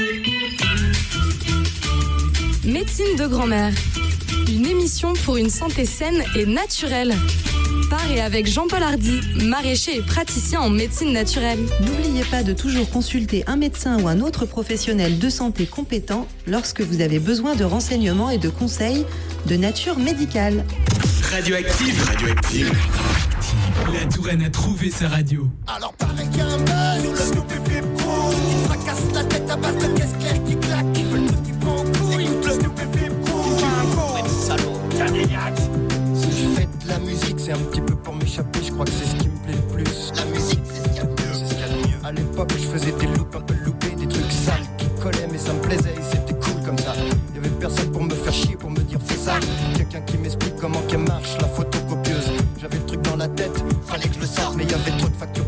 Médecine de grand-mère. Une émission pour une santé saine et naturelle. Par et avec Jean-Paul Hardy, maraîcher et praticien en médecine naturelle. N'oubliez pas de toujours consulter un médecin ou un autre professionnel de santé compétent lorsque vous avez besoin de renseignements et de conseils de nature médicale. Radioactive. Radioactive. La Touraine a trouvé sa radio. Alors paraît qu'il y a un buzz sur le Snoopy Flip Crew. Il te fracasse la tête à base de caisse claire qui claque. Ils veulent tout qui prend en couille. Écoute le Snoopy Flip Crew. Ouais, salaud, Cadignac. Si je fais de la musique, c'est un petit peu pour m'échapper. Je crois que c'est ce qui me plaît le plus. La musique, c'est ce qu'il y a de mieux. C'est ce qu'il y a de mieux. À l'époque, je faisais des loops un peu loupés, des trucs sales qui collaient, mais ça me plaisait et c'était cool comme ça. Y avait personne pour me faire chier, pour me dire fais ça. Quelqu'un qui m'explique comment qu'elle marche, la photocopieuse. J'avais le truc dans la tête, fallait que je le sorte, mais y avait trop de factures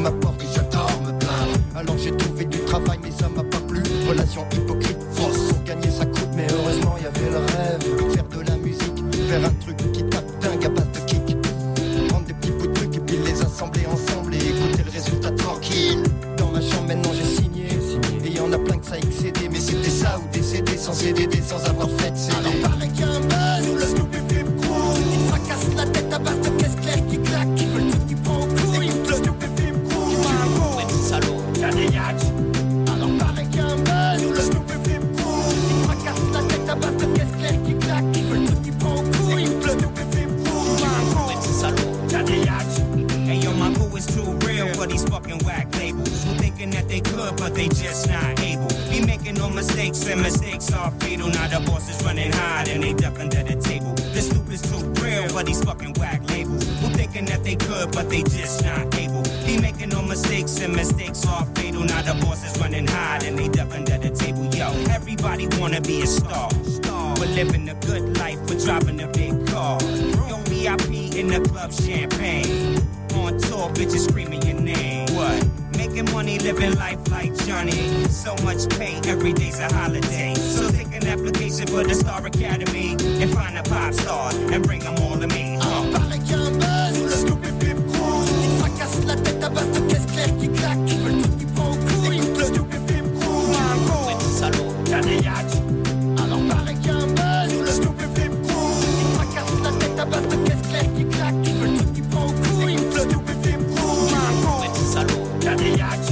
ma porte et j'adore me plaindre. Alors j'ai trouvé du travail mais ça m'a pas plu. Relation hypocrite, fausse, pour gagner ça coûte. Mais heureusement y avait le rêve, faire de la musique, faire un truc qui tape dingue à base de kick. Prendre des petits bouts de trucs et puis les assembler ensemble et écouter le résultat tranquille. Dans ma chambre maintenant j'ai signé, et y en a plein que ça a excédé. Mais c'était ça ou décédé sans C D D, sans avoir fait de C D. Alors paraît qu'il y a un buzz où le Snoopy Flip Crew qui fracasse la tête à base de caisse claire qui claque, qui veut le truc qui prend au cou. Écoute le Snoopy Flip Crew, tu vas un coup, et petit salaud, y'a des yachts. Alors paraît qu'il y a un buzz où le Snoopy Flip Crew qui fracasse la tête à base de caisse claire qui claque, qui veut le truc qui prend au cou. Écoute le Snoopy Flip Crew, tu vas un coup, et petit salaud, y'a des yachts. Hey yo, my boo is too real for these fucking whack labels who thinking that they could, but they just not able. Be making no mistakes, and mistakes are fatal. Now the boss is running high, and they duck under the table. The stoop is too real for these fucking whack labels who thinking that they could, but they just not able. Be making no mistakes, and mistakes are fatal. Now the boss is running high, and they duck under the table. Yo, everybody wanna be a star, but living a good life, but driving a big car. Yo, V I P in the club, champagne. On tour, bitches screaming your name. What? Making money, living life like Johnny. So much pay, every day's a holiday. So take an application for the Star Academy and find a pop star and bring them all to me. Alors paraît qu'il y a un buzz où le Snoopy Flip Crew qui fracasse la tête à base de caisse claire qui claque, qui veut le truc qui prend au cou. Écoute le Snoopy Flip Crew, un coup, et petit salaud, y'a des yachts. Alors paraît qu'il y a un buzz où le Snoopy Flip Crew qui fracasse la tête à base de caisse claire qui claque, qui veut le truc qui prend au cou. Écoute le Snoopy Flip Crew, un coup, et petit salaud, y'a des yachts.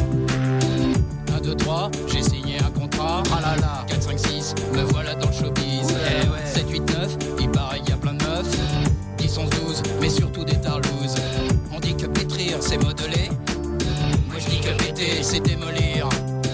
un, deux, trois, j'ai signé un contrat. Ah là là. quatre, cinq, six, me voilà dans le showbiz. Ouais, ouais. sept, huit, neuf, il paraît qu'il y a plein de meufs. dix, onze, douze, mais surtout des tarlouses. On dit que pétrir, c'est modeler. Moi je dis que péter, c'est démolir.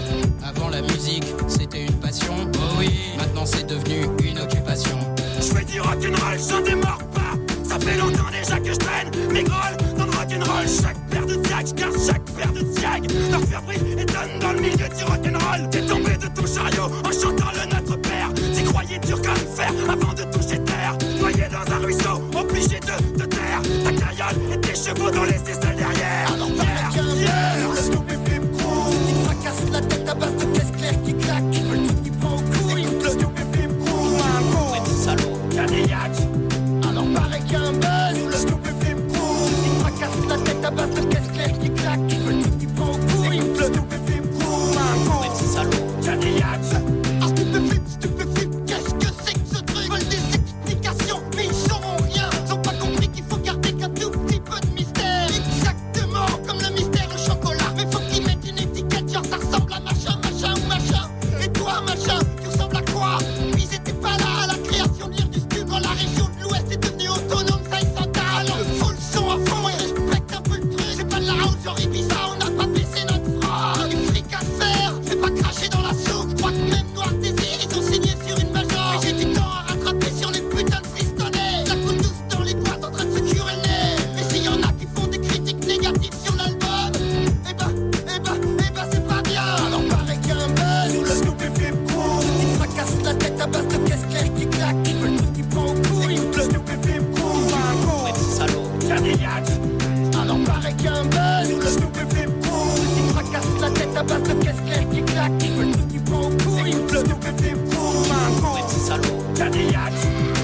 Avant la musique, c'était une passion. Oh oui. Maintenant c'est devenu une occupation. Je fais du rock'n'roll, j'en démords pas. Ça fait longtemps déjà que je traîne mes grolles dans le rock'n'roll. Chaque paire de diag, j'garde chaque paire de diag. Leur faire brille et donne dans le milieu du rock'n'roll. T'es tombé de ton chariot en chantant le Notre Père. T'y croyais dur comme fer avant de toucher terre. Noyé dans un ruisseau, obligé de te taire. Ta carriole et tes chevaux dans les aisselles derrière. Alors paraît qu'il y a un buzz où le Snoopy Flip Crew qui fracasse la tête à base de caisse claire qui claque, qui veut le truc qui prend au cou. Écoute le Snoopy Flip Crew, un coup, et petit salaud, y'a des yachts. alors paraît qu'il y a un buzz où le Snoopy Flip Crew qui fracasse la tête à base de caisse claire qui claque, qui veut le truc qui prend au cou. Écoute le Snoopy Flip Crew, un coup, et petit salaud, y'a des yachts. Ah stupéflip, stupéflip, qu'est-ce que c'est que ce truc? Ils veulent des explications, mais ils sauront rien. Ils ont pas compris qu'il faut garder qu'un tout petit peu de mystère. Exactement comme le mystère au chocolat. Mais faut qu'ils mettent une étiquette, genre ça ressemble à machin, machin ou machin. Et toi machin, tu ressembles à quoi? Ils étaient pas là à la création de l'île du Stu quand la région de l'Ouest est devenue autonome, ça ils s'en talent. Faut le son à fond et respecte un peu le truc. C'est pas de la house genre Ibiza, on n'a pas baissé notre froc. Du fric à faire, fais pas cracher dans la soupe. Je crois que même Noir Désir, ils ont signé sur une major. Mais j'ai du temps à rattraper sur les putains de pistolets. La coupe douce dans les boîtes en train de se curer le nez. Et s'il y en a qui font des critiques négatives sur l'album, eh ben, eh ben, eh ben c'est pas bien. Alors paraît qu'il y a un buzz où le Snoopy Flip Crew qui fracasse la tête à base de caisse claire qui claque, qui veut le truc qui prend au cou. Écoute le Snoopy Flip Crew, un coup, et petit salaud, Y'a des yachts. alors paraît qu'il y a un buzz où le Snoopy Flip Crew qui fracasse la tête à base de caisse claire qui claque, qui veut le truc qui prend au cou. Écoute le Snoopy Flip Crew, un coup, Et petit salaud, y'a des yachts.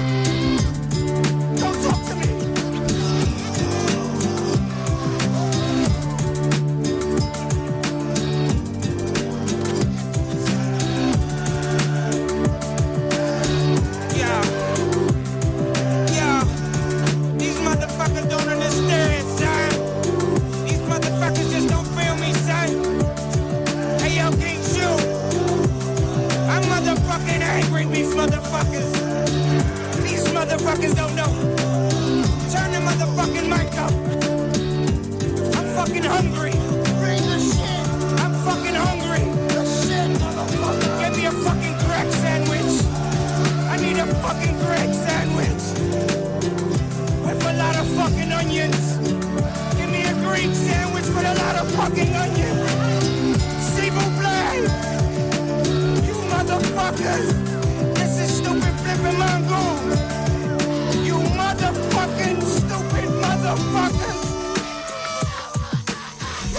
Don't talk to me. Yeah. Yeah. These motherfuckers don't understand, son. These motherfuckers just don't feel me, son. Hey, yo, King Shoe. I'm motherfucking angry, these motherfuckers. These motherfuckers don't know. Turn the motherfucking mic up. I'm fucking hungry. Bring the shit. I'm fucking hungry. The shit, motherfucker. Give me a fucking crack sandwich. I need a fucking crack sandwich. With a lot of fucking onions. Give me a Greek sandwich with a lot of fucking onions. S'il vous plaît. You motherfuckers. This is stupid flipping mango. You motherfucking stupid motherfuckers.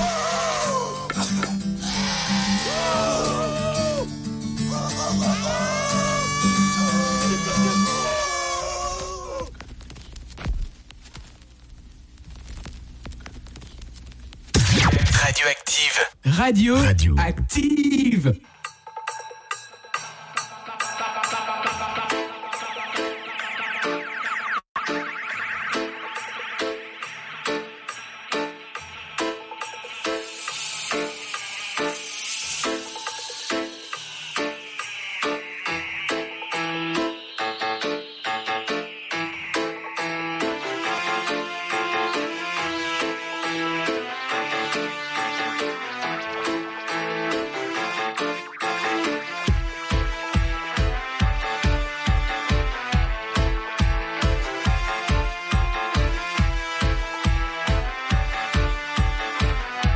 Radioactive. Radio. Radio. Active.